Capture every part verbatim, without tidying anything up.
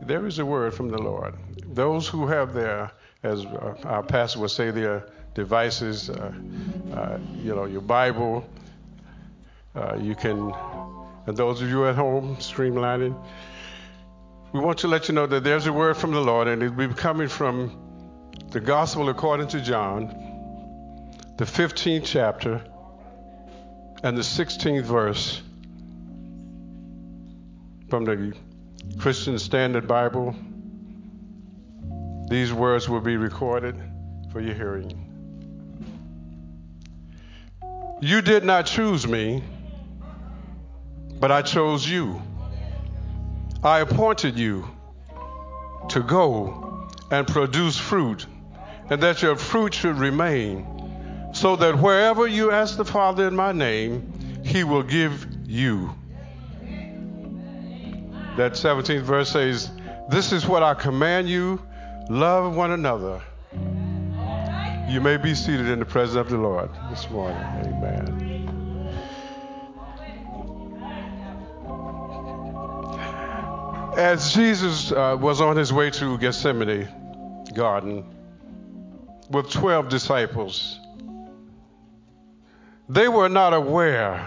There is a word from the Lord. Those who have their, as uh, our pastor would say, their devices, uh, uh, you know, your Bible, uh, you can, and those of you at home streamlining, we want to let you know that there's a word from the Lord, and it'll be coming from the Gospel according to John, the fifteenth chapter, and the sixteenth verse from the Christian Standard Bible. These words will be recorded for your hearing. You did not choose me, but I chose you. I appointed you to go and produce fruit, and that your fruit should remain, so that wherever you ask the Father in my name, he will give you. That seventeenth verse says, this is what I command you, love one another. You may be seated in the presence of the Lord this morning. Amen. As Jesus uh, was on his way to Gethsemane garden with twelve disciples, they were not aware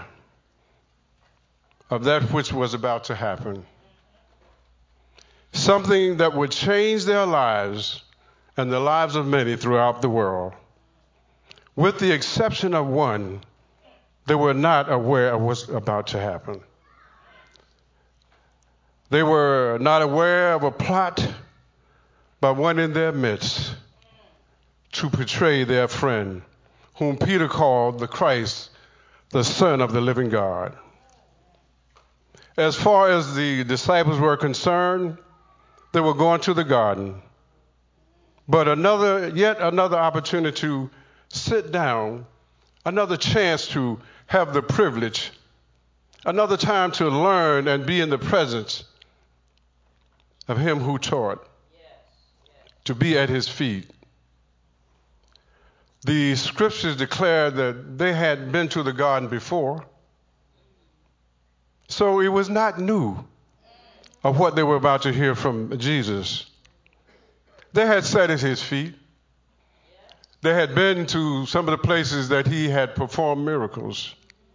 of that which was about to happen. Something that would change their lives and the lives of many throughout the world. With the exception of one, they were not aware of what's about to happen. They were not aware of a plot by one in their midst to betray their friend, whom Peter called the Christ, the Son of the living God. As far as the disciples were concerned, they were going to the garden. But another, yet another opportunity to sit down, another chance to have the privilege, another time to learn and be in the presence of him who taught, to be at his feet. The scriptures declare that they had been to the garden before, so it was not new of what they were about to hear from Jesus. They had sat at his feet. They had been to some of the places that he had performed miracles.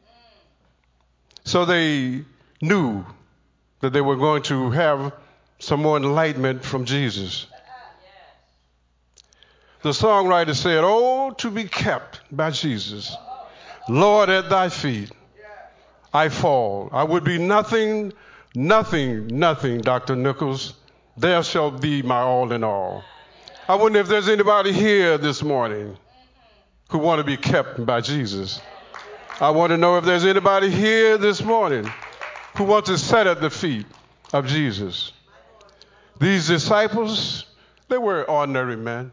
So they knew that they were going to have some more enlightenment from Jesus. The songwriter said, oh, to be kept by Jesus. Lord, at thy feet I fall. I would be nothing, nothing, nothing, Doctor Nichols. There shall be my all in all. I wonder if there's anybody here this morning who want to be kept by Jesus. I want to know if there's anybody here this morning who wants to sit at the feet of Jesus. These disciples, they were ordinary men.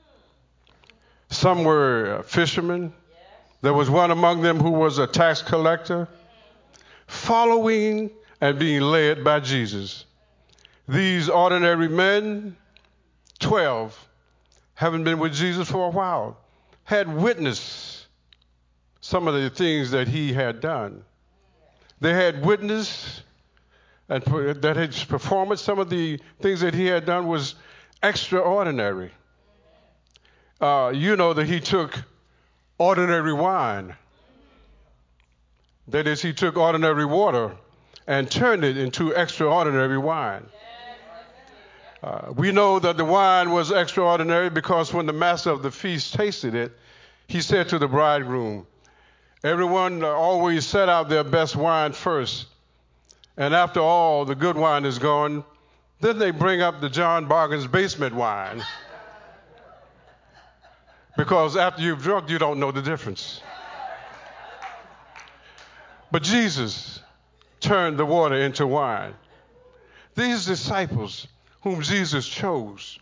Some were fishermen. There was one among them who was a tax collector, following and being led by Jesus. These ordinary men, twelve, having been with Jesus for a while, had witnessed some of the things that he had done. They had witnessed and that his performance, some of the things that he had done was extraordinary. Uh, you know that he took ordinary wine. That is, he took ordinary water and turned it into extraordinary wine. Uh, we know that the wine was extraordinary because when the master of the feast tasted it, he said to the bridegroom, everyone always set out their best wine first. And after all the good wine is gone, then they bring up the John Bargain's basement wine. Because after you've drunk, you don't know the difference. But Jesus turned the water into wine. These disciples whom Jesus chose,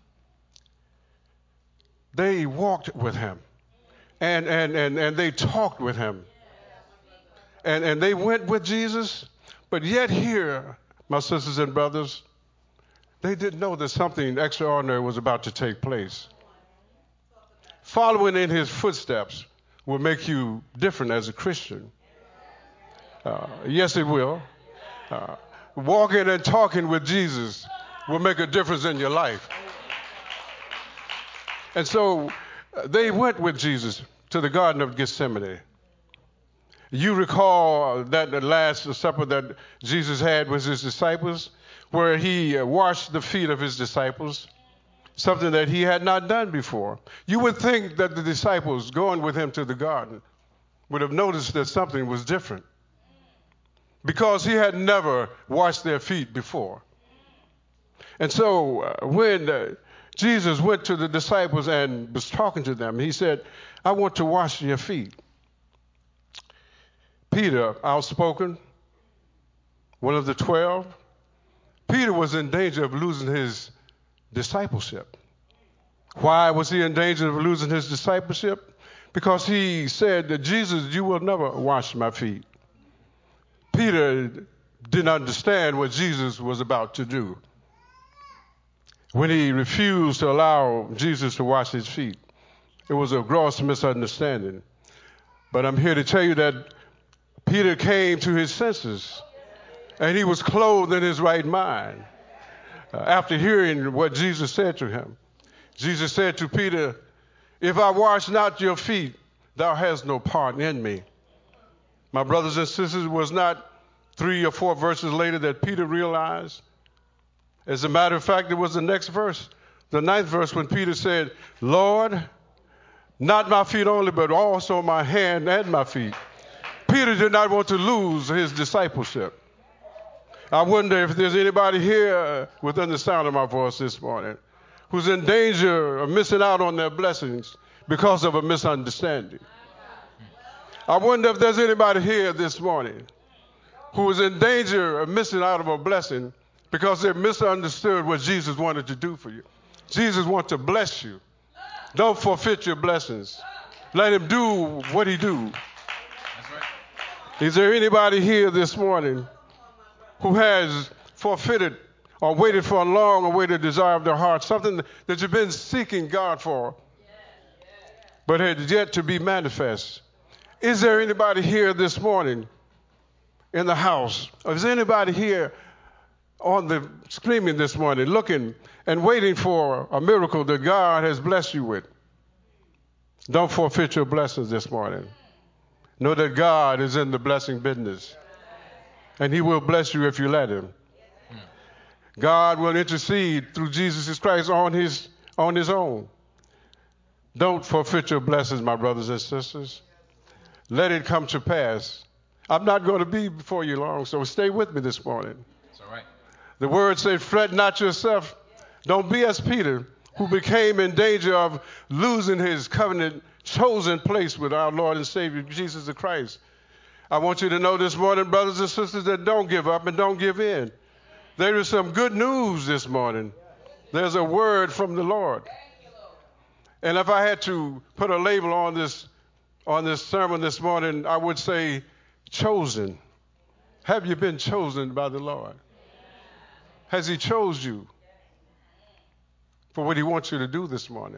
they walked with him. And, and, and, and they talked with him. And, and they went with Jesus. But yet here, my sisters and brothers, they didn't know that something extraordinary was about to take place. Following in his footsteps will make you different as a Christian. Uh, yes, it will. Uh, walking and talking with Jesus will make a difference in your life. And so uh, they went with Jesus to the Garden of Gethsemane. You recall that the Last Supper that Jesus had with his disciples, where he uh, washed the feet of his disciples, something that he had not done before. You would think that the disciples going with him to the garden would have noticed that something was different, because he had never washed their feet before. And so uh, when uh, Jesus went to the disciples and was talking to them, he said, I want to wash your feet. Peter, outspoken, one of the twelve, Peter was in danger of losing his discipleship. Why was he in danger of losing his discipleship? Because he said that, Jesus, you will never wash my feet. Peter didn't understand what Jesus was about to do when he refused to allow Jesus to wash his feet. It was a gross misunderstanding. But I'm here to tell you that Peter came to his senses, and he was clothed in his right mind uh, after hearing what Jesus said to him. Jesus said to Peter, if I wash not your feet, thou hast no part in me. My brothers and sisters, it was not three or four verses later that Peter realized. As a matter of fact, it was the next verse, the ninth verse, when Peter said, Lord, not my feet only, but also my hand and my feet. Peter did not want to lose his discipleship. I wonder if there's anybody here within the sound of my voice this morning who's in danger of missing out on their blessings because of a misunderstanding. I wonder if there's anybody here this morning who is in danger of missing out on a blessing because they misunderstood what Jesus wanted to do for you. Jesus wants to bless you. Don't forfeit your blessings. Let him do what he do. That's right. Is there anybody here this morning who has forfeited or waited for a long awaited desire of their heart, something that you've been seeking God for, but had yet to be manifest? Is there anybody here this morning in the house? Or is there anybody here on the screaming this morning, looking and waiting for a miracle that God has blessed you with? Don't forfeit your blessings this morning. Know that God is in the blessing business, and he will bless you if you let him. God will intercede through Jesus Christ on his, on his own. Don't forfeit your blessings, my brothers and sisters. Let it come to pass. I'm not going to be before you long, so stay with me this morning. That's all right. The word says, fret not yourself. Don't be as Peter, who became in danger of losing his covenant chosen place with our Lord and Savior, Jesus the Christ. I want you to know this morning, brothers and sisters, that don't give up and don't give in. There is some good news this morning. There's a word from the Lord. And if I had to put a label on this on this sermon this morning, I would say chosen. Have you been chosen by the Lord? Has he chose you for what he wants you to do this morning?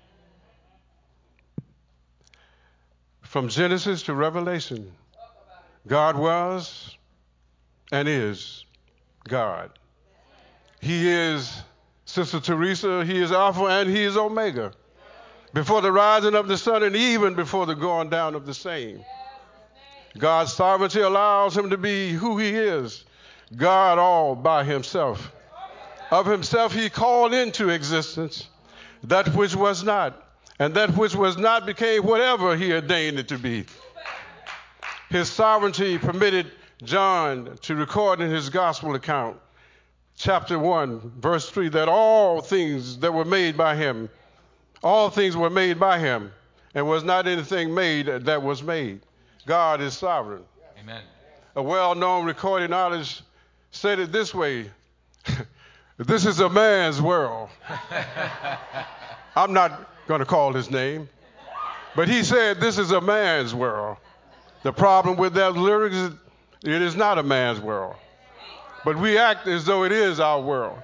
From Genesis to Revelation, God was and is God. He is, Sister Teresa, he is Alpha and he is Omega. Before the rising of the sun and even before the going down of the same. God's sovereignty allows him to be who he is, God all by himself. Of himself he called into existence that which was not, and that which was not became whatever he ordained it to be. His sovereignty permitted John to record in his gospel account, chapter one, verse three, that all things that were made by him, all things were made by him, and was not anything made that was made. God is sovereign. Amen. A well-known recording artist said it this way, this is a man's world. I'm not going to call his name, but he said this is a man's world. The problem with that lyric is it is not a man's world, but we act as though it is our world.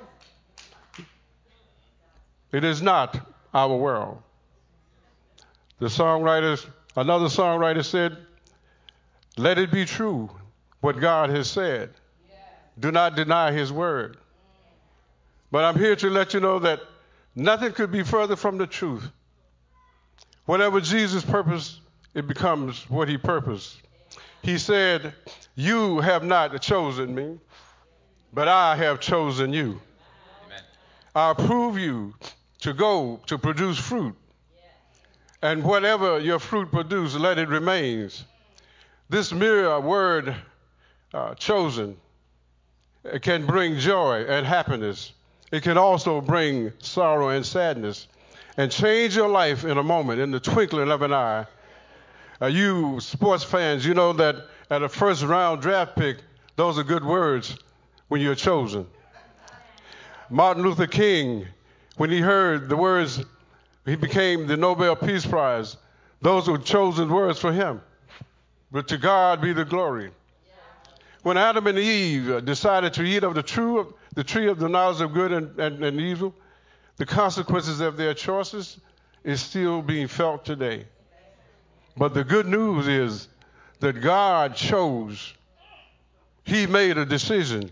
It is not our world. The songwriters, another songwriter said, let it be true what God has said. Do not deny his word. But I'm here to let you know that nothing could be further from the truth. Whatever Jesus purposed, it becomes what he purposed. He said, you have not chosen me, but I have chosen you. Amen. I approve you to go to produce fruit. And whatever your fruit produces, let it remain. This mere word, uh, chosen, it can bring joy and happiness. It can also bring sorrow and sadness and change your life in a moment, in the twinkling of an eye. Uh, you sports fans, you know that at a first round draft pick, those are good words when you're chosen. Martin Luther King, when he heard the words, he became the Nobel Peace Prize. Those were chosen words for him. But to God be the glory. When Adam and Eve decided to eat of the, true, the tree of the knowledge of good and, and, and evil, the consequences of their choices is still being felt today. But the good news is that God chose. He made a decision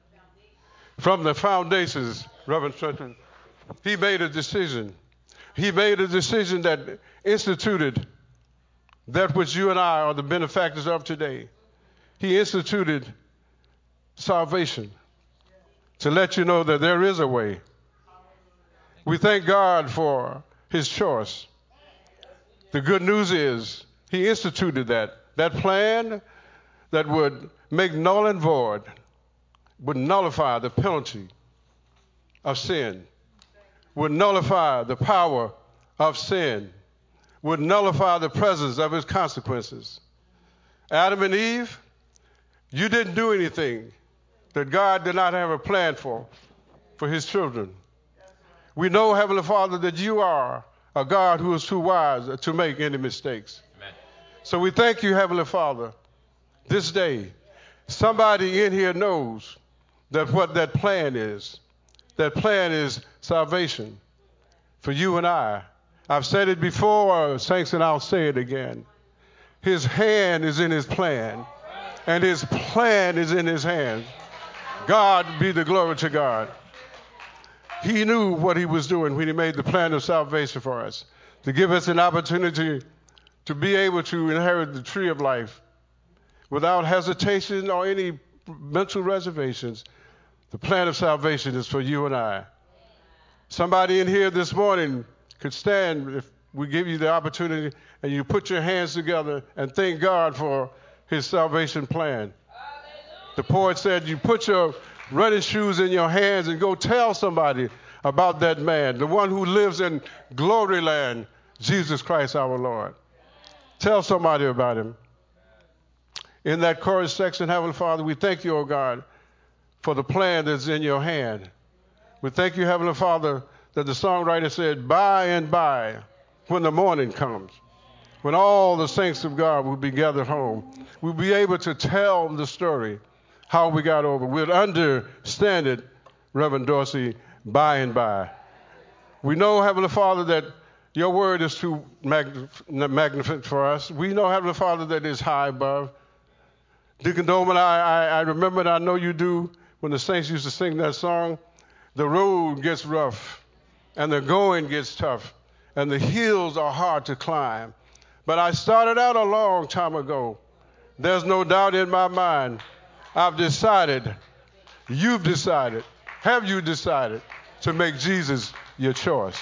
from the foundations, Reverend Trenton. He made a decision. He made a decision that instituted that which you and I are the benefactors of today. He instituted salvation to let you know that there is a way. We thank God for his choice. The good news is he instituted that. That plan that would make null and void, would nullify the penalty of sin, would nullify the power of sin, would nullify the presence of its consequences. Adam and Eve, you didn't do anything that God did not have a plan for, for his children. We know, Heavenly Father, that you are a God who is too wise to make any mistakes. Amen. So we thank you, Heavenly Father, this day. Somebody in here knows that what that plan is. That plan is salvation for you and I. I've said it before, saints, and I'll say it again. His hand is in his plan, and his plan is in his hand. God be the glory to God. He knew what he was doing when he made the plan of salvation for us, to give us an opportunity to be able to inherit the tree of life without hesitation or any mental reservations. The plan of salvation is for you and I. Somebody in here this morning could stand if we give you the opportunity and you put your hands together and thank God for his salvation plan. The poet said, you put your running shoes in your hands and go tell somebody about that man, the one who lives in glory land, Jesus Christ our Lord. Tell somebody about him. In that chorus section, Heavenly Father, we thank you, O God, for the plan that's in your hand. We thank you, Heavenly Father, that the songwriter said, by and by, when the morning comes, when all the saints of God will be gathered home, we'll be able to tell the story, how we got over. We'll understand it, Reverend Dorsey, by and by. We know, Heavenly Father, that your word is too magnificent for us. We know, Heavenly Father, that it's high above. Deacon Dolman, I, I, I remember, and I know you do, when the saints used to sing that song, the road gets rough, and the going gets tough, and the hills are hard to climb. But I started out a long time ago. There's no doubt in my mind. I've decided, you've decided, have you decided to make Jesus your choice?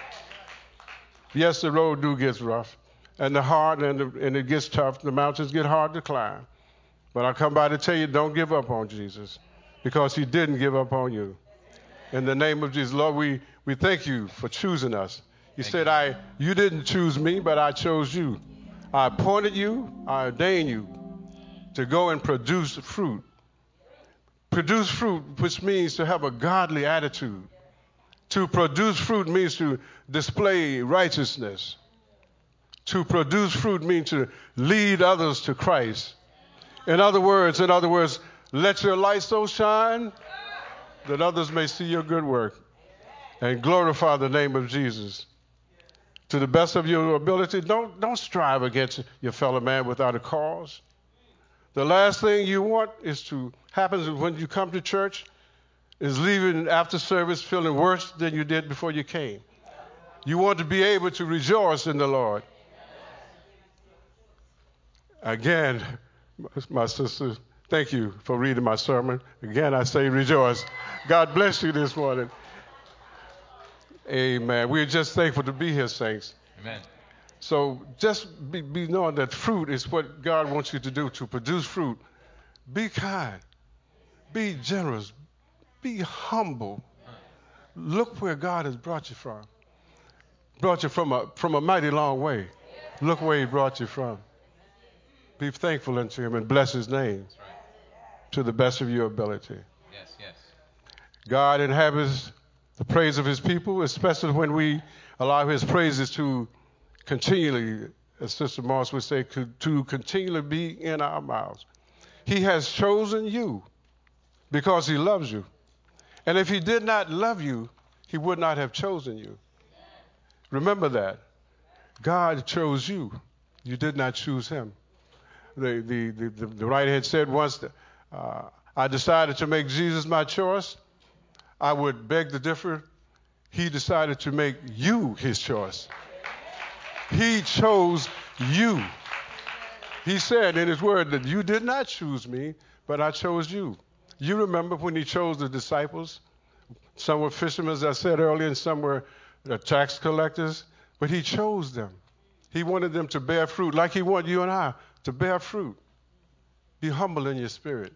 Yes, the road do gets rough, and the hard, and, the, and it gets tough. The mountains get hard to climb. But I come by to tell you, don't give up on Jesus, because he didn't give up on you. In the name of Jesus, Lord, we, we thank you for choosing us. You thank said, you. I, you didn't choose me, but I chose you. I appointed you, I ordained you to go and produce fruit. Produce fruit, which means to have a godly attitude. To produce fruit means to display righteousness. To produce fruit means to lead others to Christ. In other words, in other words, let your light so shine that others may see your good work and glorify the name of Jesus. To the best of your ability, don't, don't strive against your fellow man without a cause. The last thing you want is to happen when you come to church is leaving after service feeling worse than you did before you came. You want to be able to rejoice in the Lord. Again, my sister, thank you for reading my sermon. Again, I say rejoice. God bless you this morning. Amen. We're just thankful to be here, saints. Amen. So just be, be knowing that fruit is what God wants you to do, to produce fruit. Be kind. Be generous. Be humble. Look where God has brought you from. Brought you from a, from a mighty long way. Look where he brought you from. Be thankful unto him and bless his name to the best of your ability. Yes, yes. God inhabits the praise of his people, especially when we allow his praises to continually, as Sister Moss would say, to continually be in our mouths. He has chosen you because he loves you. And if he did not love you, he would not have chosen you. Remember that. God chose you. You did not choose him. The, the, the, the, the writer had said once that uh, I decided to make Jesus my choice. I would beg to differ. He decided to make you his choice. He chose you. He said in his word that you did not choose me, but I chose you. You remember when he chose the disciples? Some were fishermen, as I said earlier, and some were uh, tax collectors, but he chose them. He wanted them to bear fruit, like he wanted you and I to bear fruit. Be humble in your spirit.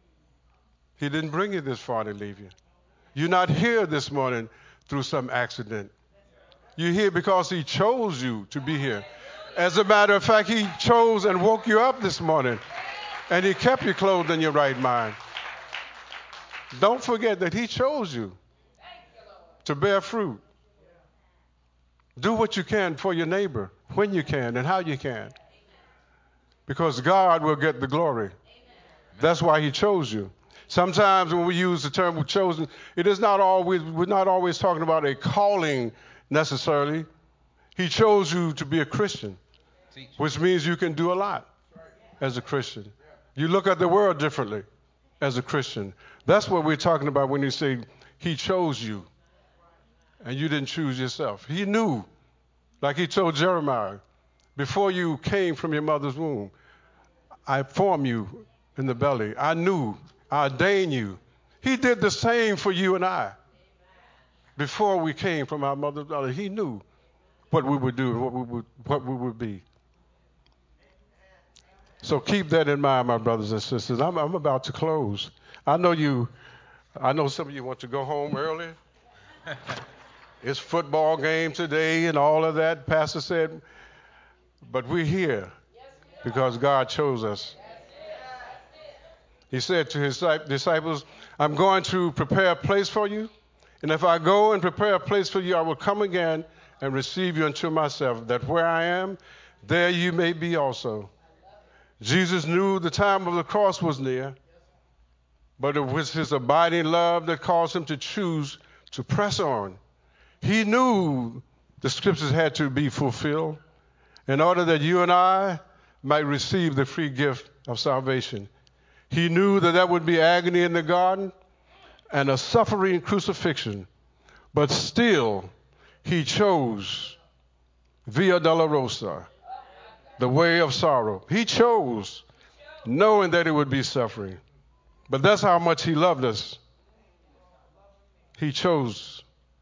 He didn't bring you this far to leave you. You're not here this morning through some accident. You're here because he chose you to be here. As a matter of fact, he chose and woke you up this morning, and he kept you clothed in your right mind. Don't forget that he chose you to bear fruit. Do what you can for your neighbor, when you can and how you can, because God will get the glory. That's why he chose you. Sometimes when we use the term chosen, it is not always, we're not always talking about a calling necessarily. He chose you to be a Christian, which means you can do a lot as a Christian. You look at the world differently as a Christian. That's what we're talking about when you say he chose you and you didn't choose yourself. He knew, like he told Jeremiah, before you came from your mother's womb, I formed you in the belly. I knew, I ordained you. He did the same for you and I. Before we came from our mother's belly, he knew what we would do and what we would, what we would be. So keep that in mind, my brothers and sisters. I'm, I'm about to close. I know you, I know some of you want to go home early. It's football game today and all of that, Pastor said. But we're here because God chose us. He said to his disciples, I'm going to prepare a place for you. And if I go and prepare a place for you, I will come again and receive you unto myself, that where I am, there you may be also. Jesus knew the time of the cross was near, but it was his abiding love that caused him to choose to press on. He knew the scriptures had to be fulfilled in order that you and I might receive the free gift of salvation. He knew that that would be agony in the garden and a suffering crucifixion, but still he chose Via Dolorosa, the way of sorrow. He chose knowing that it would be suffering. But that's how much he loved us. He chose.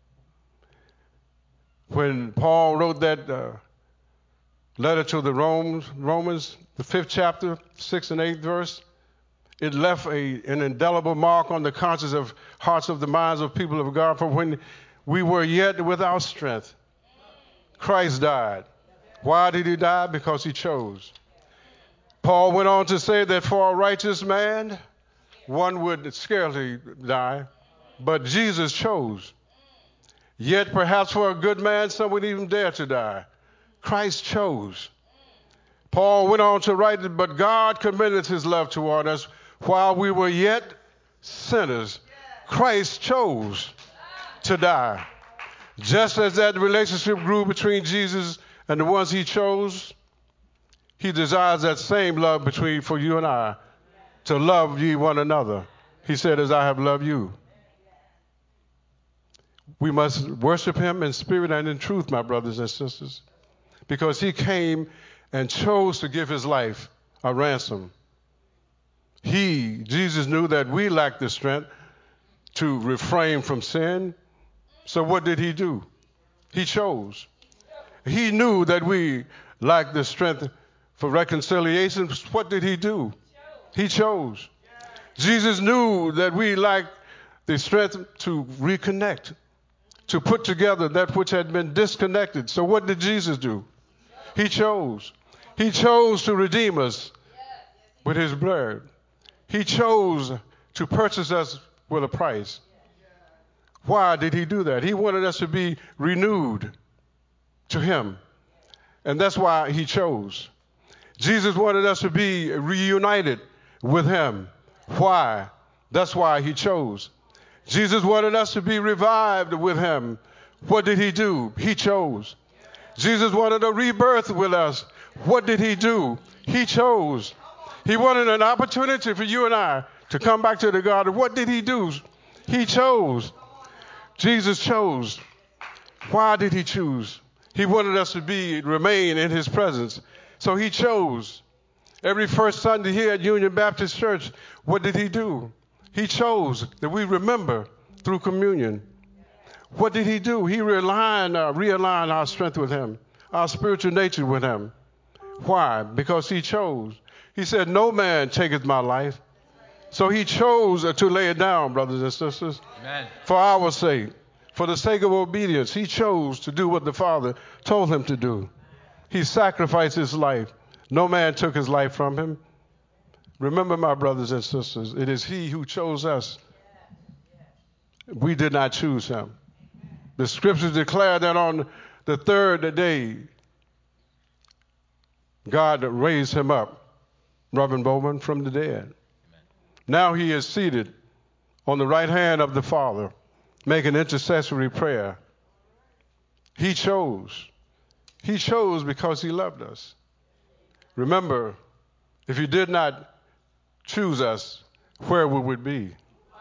When Paul wrote that uh, letter to the Romans, Romans, the fifth chapter, sixth and eighth verse, it left a, an indelible mark on the conscience of hearts of the minds of people of God. For when we were yet without strength, Christ died. Why did he die? Because he chose. Paul went on to say that for a righteous man, one would scarcely die, but Jesus chose. Yet perhaps for a good man, some would even dare to die. Christ chose. Paul went on to write, but God commended his love toward us while we were yet sinners. Christ chose to die. Just as that relationship grew between Jesus and the ones he chose, he desires that same love between for you and I, to love ye one another. He said, as I have loved you. We must worship him in spirit and in truth, my brothers and sisters, because he came and chose to give his life a ransom. He, Jesus, knew that we lacked the strength to refrain from sin. So what did he do? He chose. He knew that we lacked the strength for reconciliation. What did he do? He chose. Jesus knew that we lacked the strength to reconnect, to put together that which had been disconnected. So what did Jesus do? He chose. He chose to redeem us with his blood. He chose to purchase us with a price. Why did he do that? He wanted us to be renewed to him. And that's why he chose. Jesus wanted us to be reunited with him. Why? That's why he chose. Jesus wanted us to be revived with him. What did he do? He chose. Jesus wanted a rebirth with us. What did he do? He chose. He wanted an opportunity for you and I to come back to the garden. What did he do? He chose. Jesus chose. Why did he choose? He wanted us to be remain in his presence. So he chose. Every first Sunday here at Union Baptist Church, what did he do? He chose that we remember through communion. What did he do? He realigned, uh, realigned our strength with him, our spiritual nature with him. Why? Because he chose. He said, no man taketh my life. So he chose to lay it down, brothers and sisters. Amen. For our sake, for the sake of obedience. He chose to do what the Father told him to do. He sacrificed his life. No man took his life from him. Remember, my brothers and sisters, it is he who chose us. We did not choose him. The scriptures declare that on the third day, God raised him up, Reverend Bowman, from the dead. Amen. Now he is seated on the right hand of the Father, making intercessory prayer. He chose. He chose because he loved us. Remember, if he did not choose us, where would we be?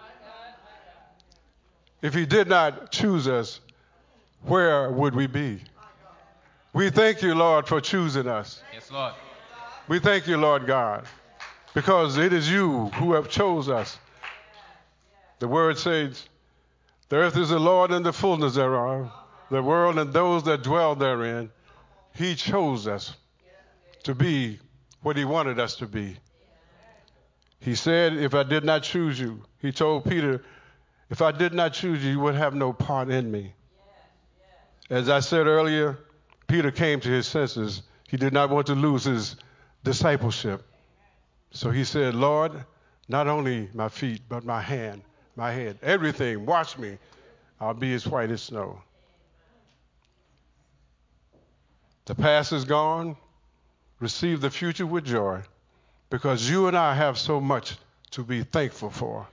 If he did not choose us, where would we be? We thank you, Lord, for choosing us. Yes, Lord. We thank you, Lord God, because it is you who have chose us. The word says, the earth is the Lord and the fullness thereof, the world and those that dwell therein. He chose us to be what he wanted us to be. He said, if I did not choose you, he told Peter, if I did not choose you, you would have no part in me. As I said earlier, Peter came to his senses. He did not want to lose his discipleship. So he said, Lord, not only my feet, but my hand, my head, everything, wash me. I'll be as white as snow. The past is gone. Receive the future with joy, because you and I have so much to be thankful for.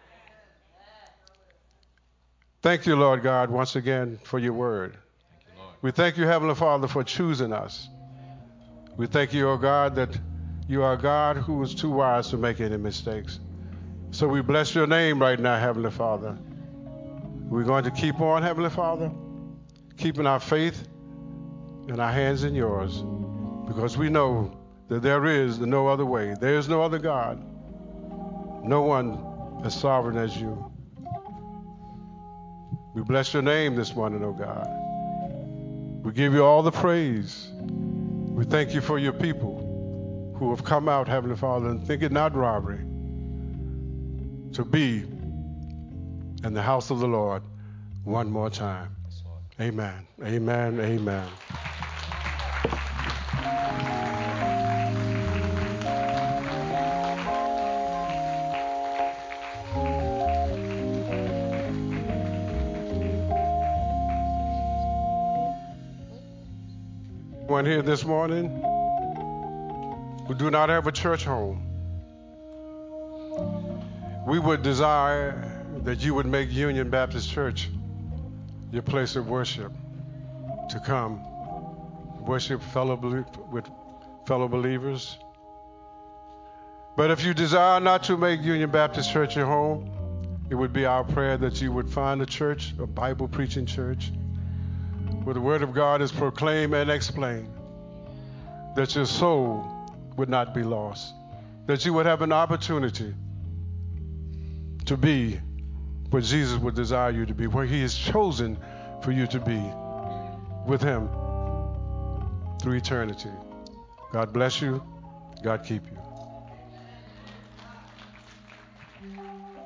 Thank you, Lord God, once again for your word. Thank you, Lord. We thank you, Heavenly Father, for choosing us. We thank you, O God, that you are a God who is too wise to make any mistakes. So we bless your name right now, Heavenly Father. We're going to keep on, Heavenly Father, keeping our faith and our hands in yours, because we know that there is no other way. There is no other God. No one as sovereign as you. We bless your name this morning, O God. We give you all the praise. We thank you for your people who have come out, Heavenly Father, and think it not robbery to be in the house of the Lord one more time. Amen. Amen. Amen. One here this morning who do not have a church home, we would desire that you would make Union Baptist Church your place of worship, to come worship fellow with fellow believers. But if you desire not to make Union Baptist Church your home, It would be our prayer that you would find a church, a Bible preaching church, where the Word of God is proclaimed and explained, that your soul would not be lost, that you would have an opportunity to be where Jesus would desire you to be, where He has chosen for you to be with Him through eternity. God bless you. God keep you.